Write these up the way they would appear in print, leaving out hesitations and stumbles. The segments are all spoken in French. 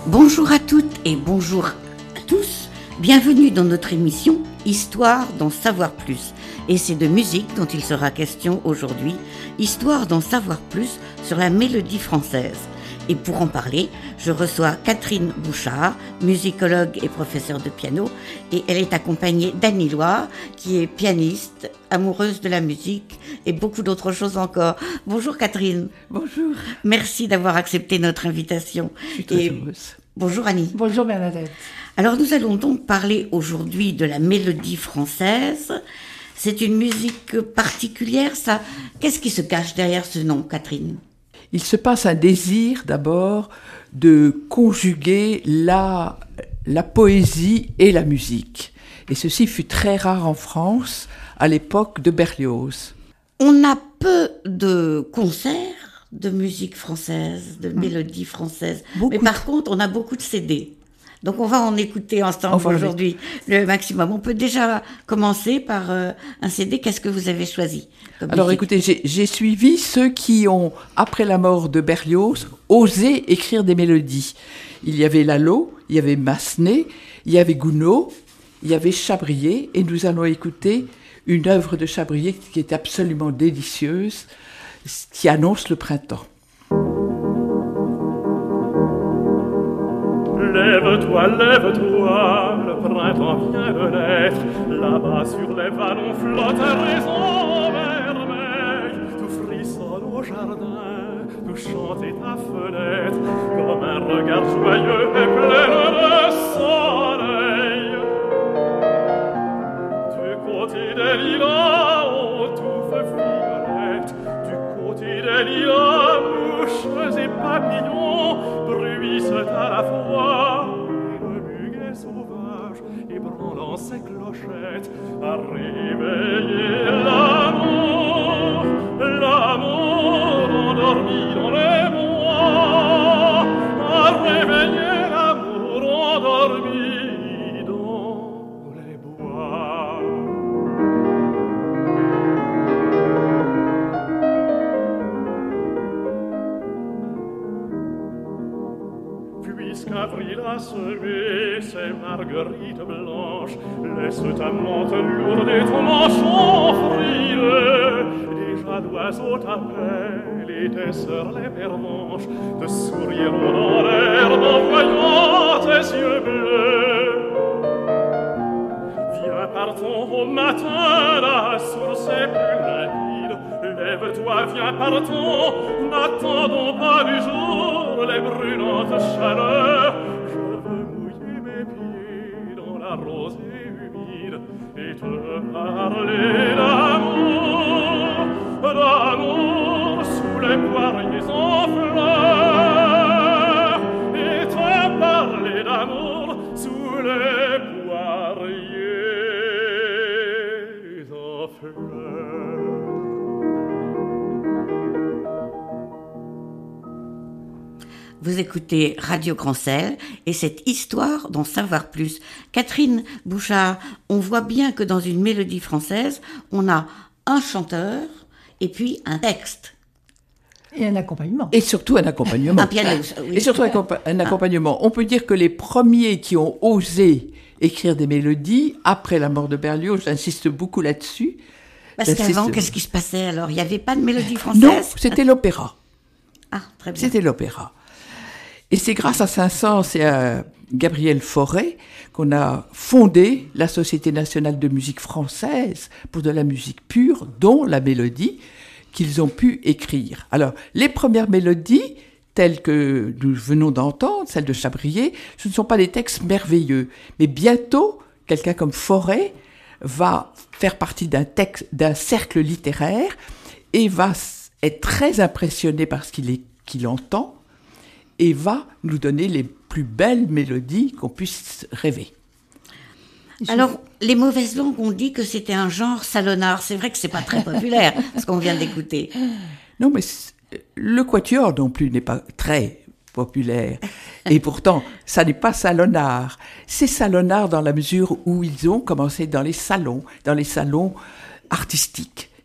Bonjour à toutes et bonjour à tous. Bienvenue dans notre émission Histoire d'en savoir plus. Et c'est de musique dont il sera question aujourd'hui. Histoire d'en savoir plus sur la mélodie française. Et pour en parler, je reçois Catherine Bouchard, musicologue et professeure de piano. Et elle est accompagnée d'Annie Loire, qui est pianiste, amoureuse de la musique et beaucoup d'autres choses encore. Bonjour Catherine. Bonjour. Merci d'avoir accepté notre invitation. Je suis très heureuse. Bonjour Annie. Bonjour Bernadette. Alors nous allons donc parler aujourd'hui de la mélodie française. C'est une musique particulière, ça. Qu'est-ce qui se cache derrière ce nom, Catherine ? Il se passe un désir d'abord de conjuguer la poésie et la musique. Et ceci fut très rare en France à l'époque de Berlioz. On a peu de concerts de musique française, de mélodie française. Mais par contre, on a beaucoup de CD. Donc on va en écouter ensemble aujourd'hui le maximum. On peut déjà commencer par un CD. Qu'est-ce que vous avez choisi ? Alors écoutez, j'ai suivi ceux qui ont, après la mort de Berlioz, osé écrire des mélodies. Il y avait Lalo, il y avait Massenet, il y avait Gounod, il y avait Chabrier, et nous allons écouter une œuvre de Chabrier qui est absolument délicieuse, qui annonce le printemps. Lève-toi, lève-toi, le printemps vient de naître. Là-bas sur les vallons flotte un raisin vermeil. Tout frissonne au jardin, tout chante à ta fenêtre, comme un regard joyeux et plein de soleil. Du côté des lilas, on touffe violette. Du côté des lilas, mouches et papillons bruissent à la fois. Le muguet sauvage, ébranlant ses clochettes, a réveillé l'amour, l'amour endormi dans les bois, a réveillé l'amour endormi dans les bois. Puisqu'avril a semé ses marguerites blanches, laisse ta menthe lourde et ton manchon frileux. Déjà d'oiseaux t'appellent et tes sœurs les pervenches te souriront dans l'herbe en voyant tes yeux bleus. Viens, partons au matin, la source est plus limpide. Lève-toi, viens, partons, n'attendons pas du jour les brûlantes chaleurs. Je veux mouiller mes pieds dans la rosée humide et te parler d'amour, d'amour sous les poiriers en fleurs, et te parler d'amour sous les poiriers en fleurs. Vous écoutez Radio Grancel et cette histoire d'en savoir plus. Catherine Bouchard, on voit bien que dans une mélodie française, on a un chanteur et puis un texte. Et un accompagnement. Et surtout un accompagnement. Un piano, oui. Et surtout un accompagnement. On peut dire que les premiers qui ont osé écrire des mélodies, après la mort de Berlioz, j'insiste beaucoup là-dessus. Parce qu'avant, qu'est-ce qui se passait alors ? Il n'y avait pas de mélodie française ? Non, c'était l'opéra. Ah, très bien. C'était l'opéra. Et c'est grâce à Saint-Saëns et à Gabriel Fauré qu'on a fondé la Société nationale de musique française pour de la musique pure, dont la mélodie qu'ils ont pu écrire. Alors, les premières mélodies, telles que nous venons d'entendre, celles de Chabrier, ce ne sont pas des textes merveilleux. Mais bientôt, quelqu'un comme Fauré va faire partie d'un cercle littéraire et va être très impressionné par ce qu'il entend, et va nous donner les plus belles mélodies qu'on puisse rêver. Alors, les mauvaises langues ont dit que c'était un genre salonnard. C'est vrai que c'est pas très populaire, ce qu'on vient d'écouter. Non, mais le quatuor non plus n'est pas très populaire. Et pourtant, ça n'est pas salonnard. C'est salonnard dans la mesure où ils ont commencé dans les salons artistiques.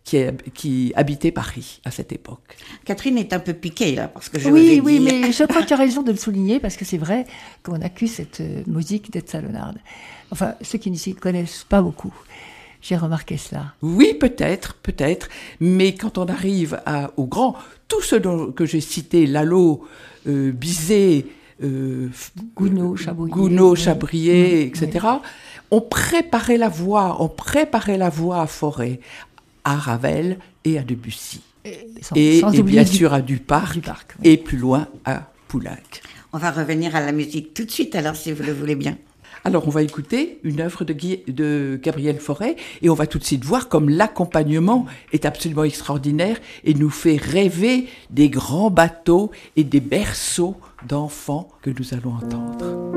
qui habitait Paris à cette époque. Catherine est un peu piquée là, parce que je Oui, vous ai dit. mais je crois que tu as raison de le souligner, parce que c'est vrai qu'on accuse cette musique d'être salonarde. Enfin, ceux qui ne s'y connaissent pas beaucoup. J'ai remarqué cela. Oui, peut-être, mais quand on arrive au grand, tout ce que j'ai cité, Lalo, Bizet, Gounod, Chabrier, etc., on préparait la voie à Fauré, à Ravel et à Debussy. Et bien sûr à Duparc, et plus loin à Poulenc. On va revenir à la musique tout de suite, alors, si vous le voulez bien. Alors, on va écouter une œuvre de Gabriel Fauré et on va tout de suite voir comme l'accompagnement est absolument extraordinaire et nous fait rêver des grands bateaux et des berceaux d'enfants que nous allons entendre.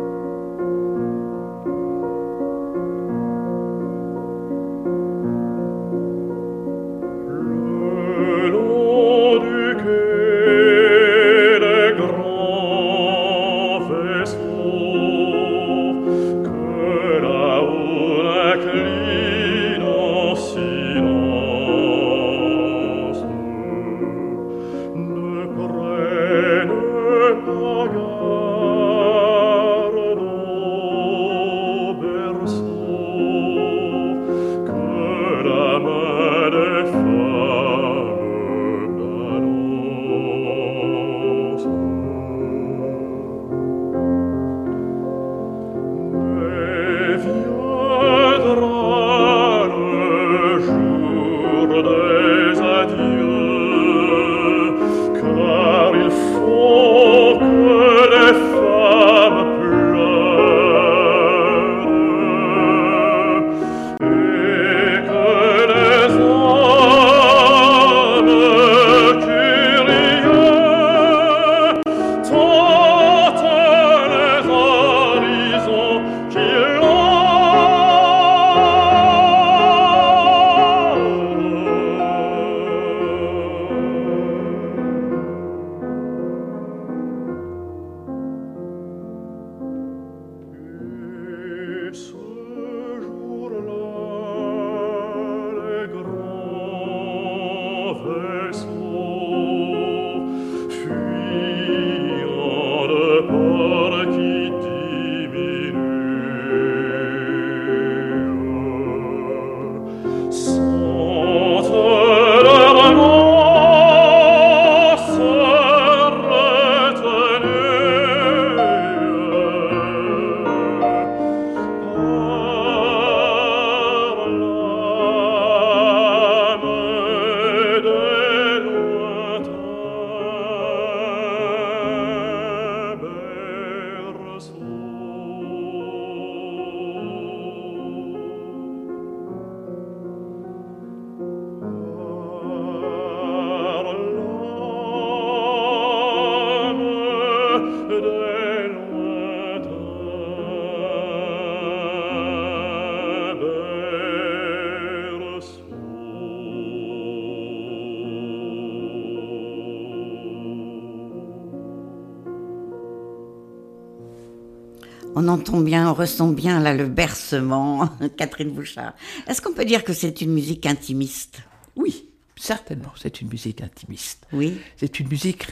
On entend bien, on ressent bien là le bercement, Catherine Bouchard. Est-ce qu'on peut dire que c'est une musique intimiste ? Oui, certainement, c'est une musique intimiste. Oui. C'est une musique,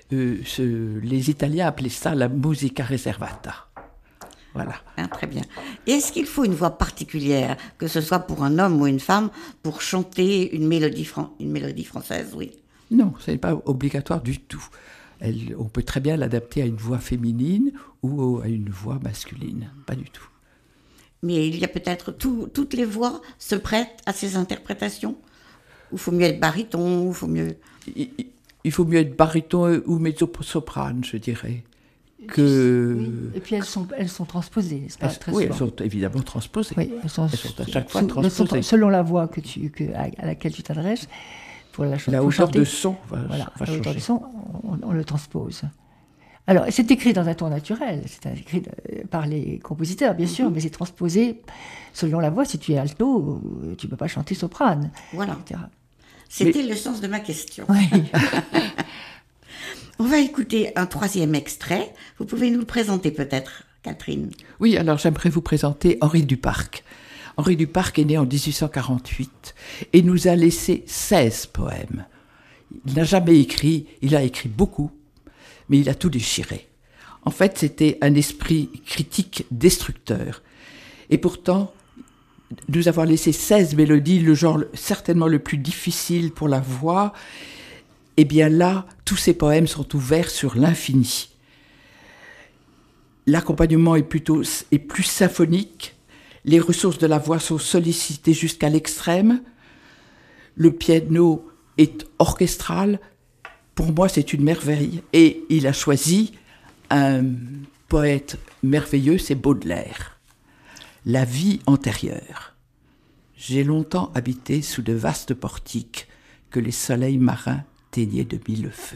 les Italiens appelaient ça la musica reservata. Voilà. Ah, très bien. Et est-ce qu'il faut une voix particulière, que ce soit pour un homme ou une femme, pour chanter une mélodie française, oui ? Non, ce n'est pas obligatoire du tout. On peut très bien l'adapter à une voix féminine ou à une voix masculine, pas du tout. Mais il y a peut-être toutes les voix se prêtent à ces interprétations ? Ou il faut mieux être baryton, ou faut mieux... Il faut mieux être baryton ou mezzo-soprane, je dirais. Oui. Et puis elles sont transposées, n'est-ce pas, très oui, souvent. Elles sont évidemment transposées. Oui, elles sont à chaque fois transposées. Selon la voix à laquelle tu t'adresses, pour la hauteur de son va la hauteur changer. de son, on le transpose. Alors, c'est écrit dans un ton naturel, c'est écrit par les compositeurs, bien sûr, mais c'est transposé selon la voix. Si tu es alto, tu ne peux pas chanter soprane, voilà. etc. C'était le sens de ma question. Oui. On va écouter un troisième extrait. Vous pouvez nous le présenter peut-être, Catherine ? Oui, alors j'aimerais vous présenter Henri Duparc. Henri Duparc est né en 1848 et nous a laissé 16 poèmes. Il n'a jamais écrit, il a écrit beaucoup, mais il a tout déchiré. En fait, c'était un esprit critique destructeur. Et pourtant, nous avoir laissé 16 mélodies, le genre certainement le plus difficile pour la voix, eh bien là, tous ces poèmes sont ouverts sur l'infini. L'accompagnement est plus symphonique, les ressources de la voix sont sollicitées jusqu'à l'extrême, le piano est orchestral. Pour moi, c'est une merveille. Et il a choisi un poète merveilleux, c'est Baudelaire. La vie antérieure. J'ai longtemps habité sous de vastes portiques que les soleils marins teignaient de mille feux.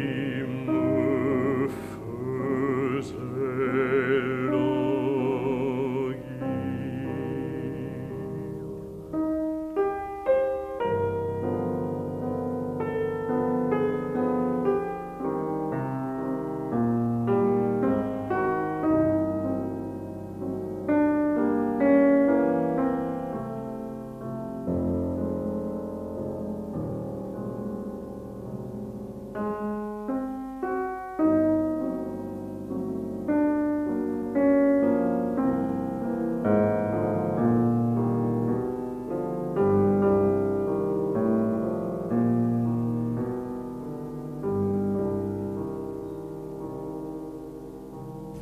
Hello.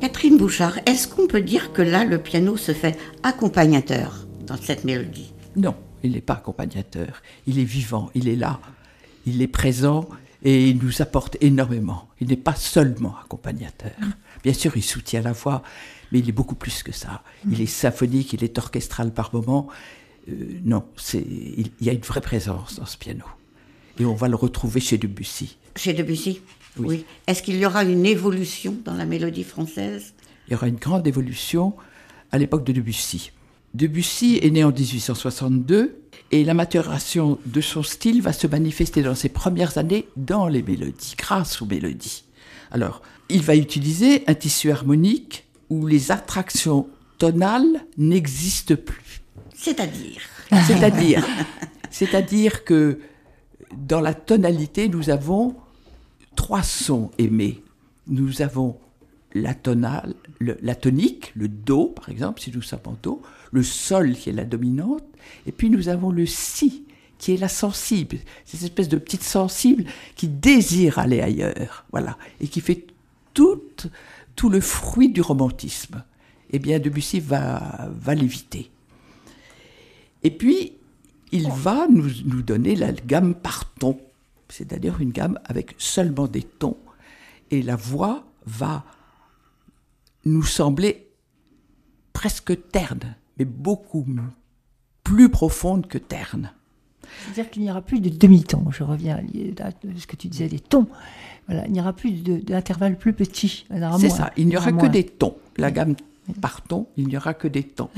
Catherine Bouchard, est-ce qu'on peut dire que là, le piano se fait accompagnateur dans cette mélodie? Non, il n'est pas accompagnateur. Il est vivant, il est là, il est présent et il nous apporte énormément. Il n'est pas seulement accompagnateur. Bien sûr, il soutient la voix, mais il est beaucoup plus que ça. Il est symphonique, il est orchestral par moments. Non, il y a une vraie présence dans ce piano. Et on va le retrouver chez Debussy. Chez Debussy? Oui. Est-ce qu'il y aura une évolution dans la mélodie française? Il y aura une grande évolution à l'époque de Debussy. Debussy est né en 1862 et la maturation de son style va se manifester dans ses premières années dans les mélodies, grâce aux mélodies. Alors, il va utiliser un tissu harmonique où les attractions tonales n'existent plus. C'est-à-dire que dans la tonalité, nous avons 3 sons aimés. Nous avons la tonale, la tonique, le do par exemple, si nous sommes en do, le sol qui est la dominante, et puis nous avons le si qui est la sensible, cette espèce de petite sensible qui désire aller ailleurs, voilà, et qui fait tout le fruit du romantisme. Eh bien, Debussy va l'éviter. Et puis, il va nous donner la gamme par ton, c'est-à-dire une gamme avec seulement des tons. Et la voix va nous sembler presque terne, mais beaucoup plus profonde que terne. C'est-à-dire qu'il n'y aura plus de demi-tons. Je reviens à ce que tu disais, des tons. Voilà, il n'y aura plus d'intervalles plus petits. C'est ça, il n'y aura que des tons. La gamme par ton, il n'y aura que des tons.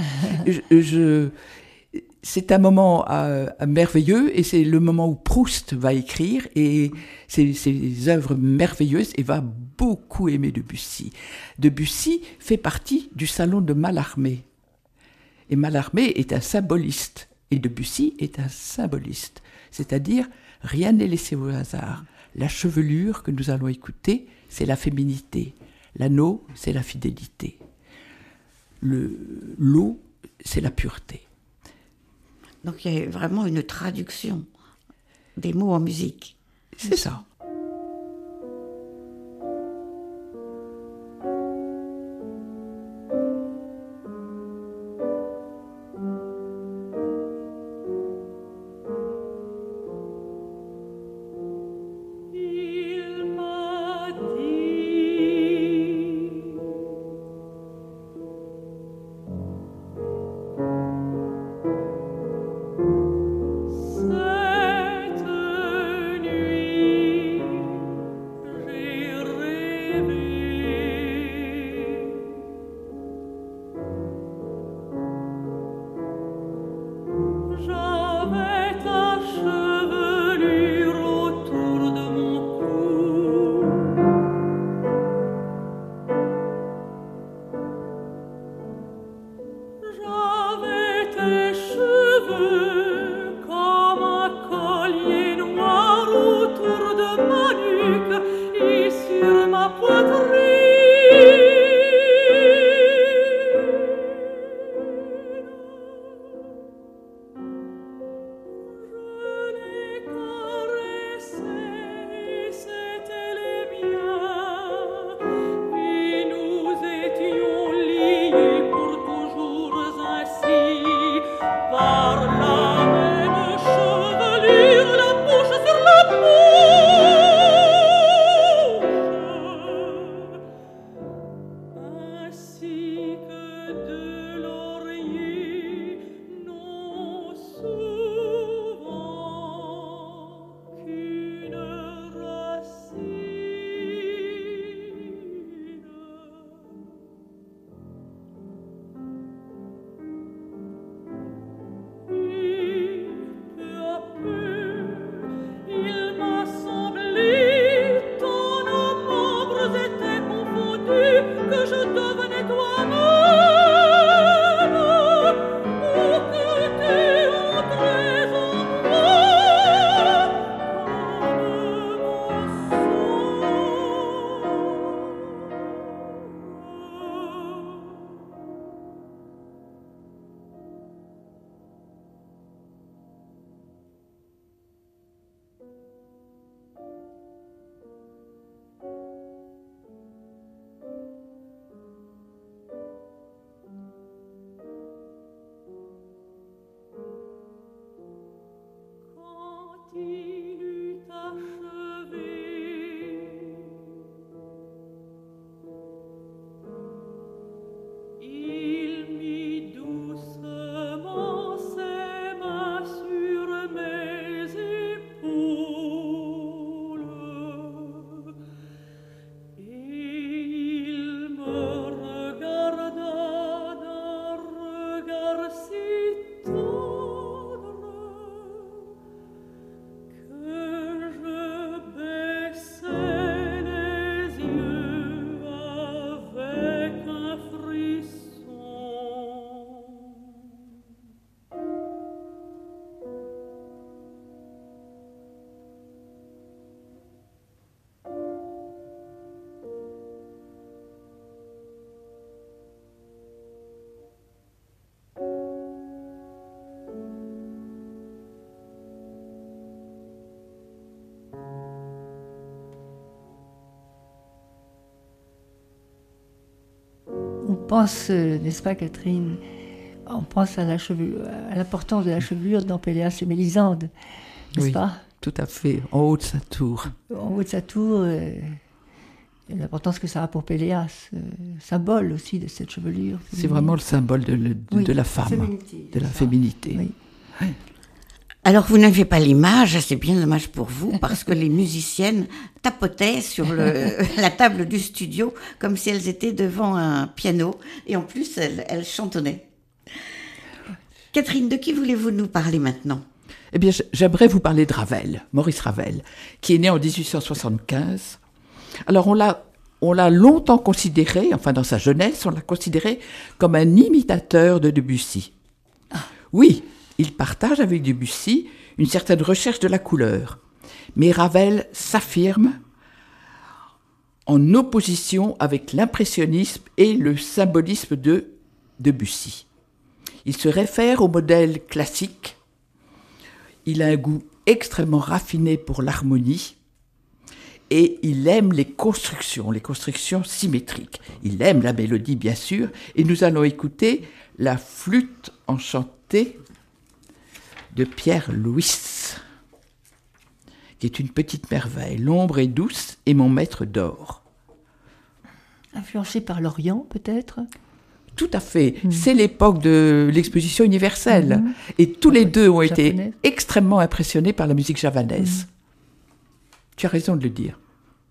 C'est un moment merveilleux et c'est le moment où Proust va écrire et ses œuvres merveilleuses et va beaucoup aimer Debussy. Debussy fait partie du salon de Mallarmé. Et Mallarmé est un symboliste et Debussy est un symboliste. C'est-à-dire, rien n'est laissé au hasard. La chevelure que nous allons écouter, c'est la féminité. L'anneau, c'est la fidélité. L'eau, c'est la pureté. Donc il y a vraiment une traduction des mots en musique. C'est ça. Cette nuit pense, n'est-ce pas Catherine, on pense à l'importance de la chevelure dans Péléas et Mélisande, n'est-ce pas? Tout à fait, en haut de sa tour. En haut de sa tour, l'importance que ça a pour Péléas, symbole aussi de cette chevelure. C'est vraiment le symbole de la femme, de la féminité. Oui. Ouais. Alors, vous n'avez pas l'image, c'est bien dommage pour vous, parce que les musiciennes tapotaient sur la table du studio comme si elles étaient devant un piano, et en plus, elles chantonnaient. Catherine, de qui voulez-vous nous parler maintenant ? Eh bien, j'aimerais vous parler de Ravel, Maurice Ravel, qui est né en 1875. Alors, on l'a longtemps considéré, enfin dans sa jeunesse, on l'a considéré comme un imitateur de Debussy. Oui, il partage avec Debussy une certaine recherche de la couleur. Mais Ravel s'affirme en opposition avec l'impressionnisme et le symbolisme de Debussy. Il se réfère au modèle classique. Il a un goût extrêmement raffiné pour l'harmonie et il aime les constructions symétriques. Il aime la mélodie, bien sûr, et nous allons écouter la flûte enchantée de Pierre Louis, qui est une petite merveille. L'ombre est douce et mon maître dort. Influencé par l'Orient, peut-être ? Tout à fait. C'est l'époque de l'exposition universelle. Et tous les deux ont été extrêmement impressionnés par la musique javanaise. Tu as raison de le dire.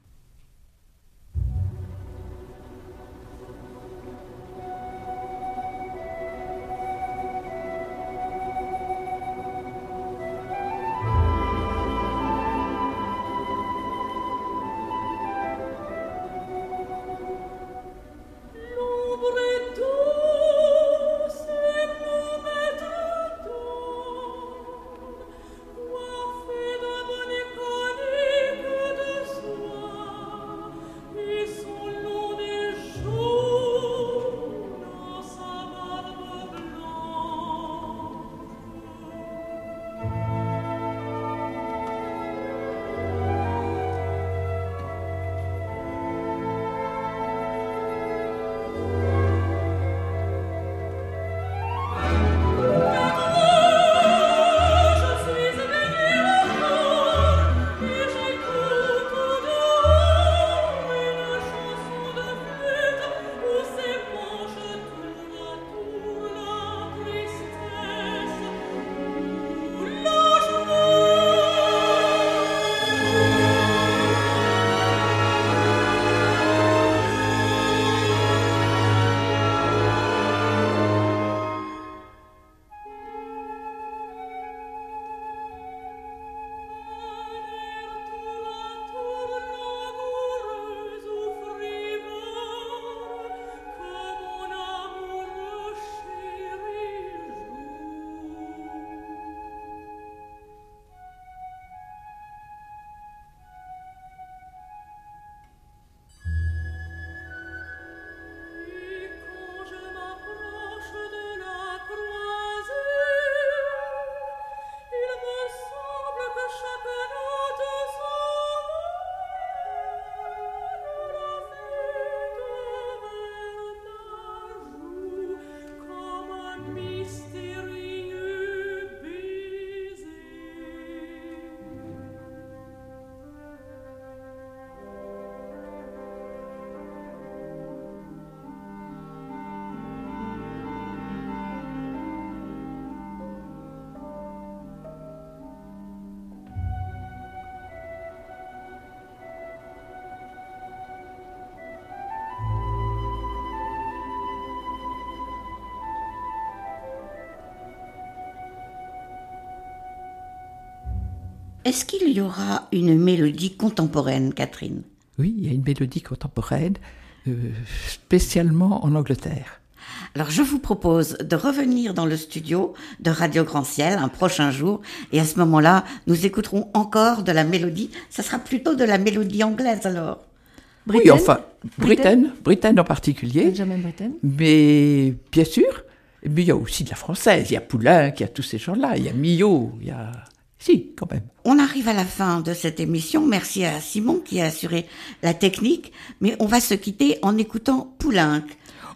Est-ce qu'il y aura une mélodie contemporaine, Catherine ? Oui, il y a une mélodie contemporaine, spécialement en Angleterre. Alors je vous propose de revenir dans le studio de Radio Grand Ciel un prochain jour, et à ce moment-là, nous écouterons encore de la mélodie. Ça sera plutôt de la mélodie anglaise alors. Oui, enfin, Britten en particulier. Benjamin Britten. Mais bien sûr, mais il y a aussi de la française. Il y a Poulenc, il y a tous ces gens-là. Il y a Millot, il y a... Si, quand même. On arrive à la fin de cette émission. Merci à Simon qui a assuré la technique. Mais on va se quitter en écoutant Poulenc.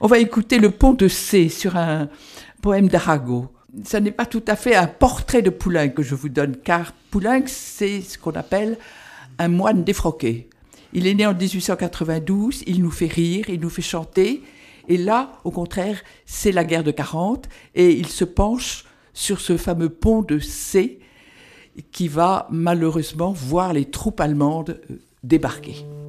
On va écouter le pont de C sur un poème d'Arago. Ce n'est pas tout à fait un portrait de Poulenc que je vous donne, car Poulenc, c'est ce qu'on appelle un moine défroqué. Il est né en 1892, il nous fait rire, il nous fait chanter, et là, au contraire, c'est la guerre de 40, et il se penche sur ce fameux pont de C qui va malheureusement voir les troupes allemandes débarquer.